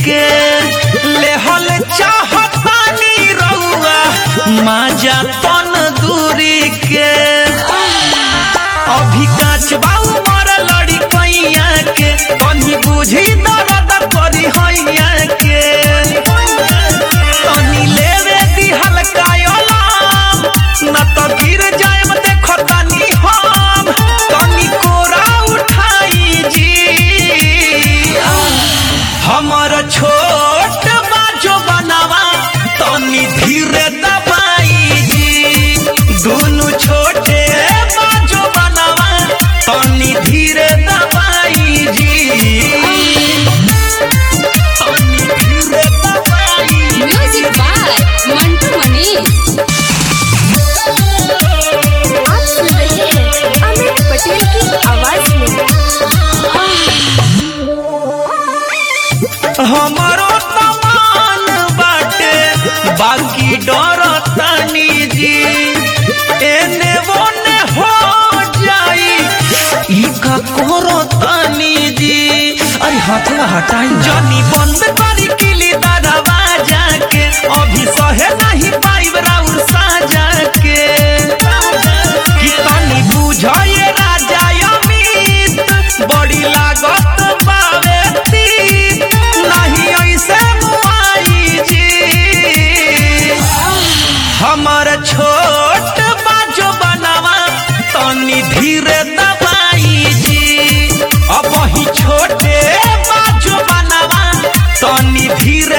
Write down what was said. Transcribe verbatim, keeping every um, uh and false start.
के लेहल चाहतानी रउआ माजा तन दूरी के अभी काच बाऊ मर लड़ी कैया के तनी बुझी दर्द करी हैया के तनी लेवे दी हल्का अलाम न तो गिर जाएम देखो तनी हम तनी कोरा उठाई जी हमर छोट बाजो बनावा तनी धीरे दबाई जी दोनों छोटे बाजो बनावा तनी धीरे दबाई जी तनी धीरे दबाई म्यूजिक बाय मंटू मनीष। आप सुन रहे हैं अमित पटेल की आवाज में। हमारो तमान बाटे बाकी डर तनी जी एने ओने हो जाई ई का करो तनी जी अरे हाथवा हटाई जानी बंद करी किली दरवाजा के अभी सहे नहीं पाइब राउर साजा के कि तनी बुझाए राजा अमित बड़ी लागत बावे तीत नहीं ऐसे मुआई जी हमर छोट बाजो बनावा तनी धीरे दबाई जी अब ही छोटे बाजो बनावा तनी धीरे